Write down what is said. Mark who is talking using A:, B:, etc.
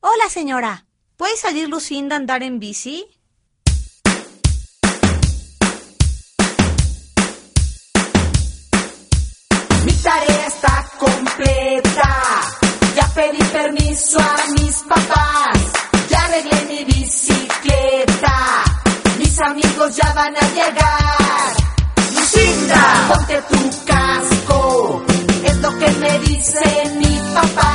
A: Hola, señora. ¿Puede salir Lucinda a andar en bici?
B: Mi tarea está completa. Ya pedí permiso a mis papás. Ya arreglé mi bicicleta. Mis amigos ya van a llegar. Lucinda, ponte tu casco. Es lo que me dice mi papá.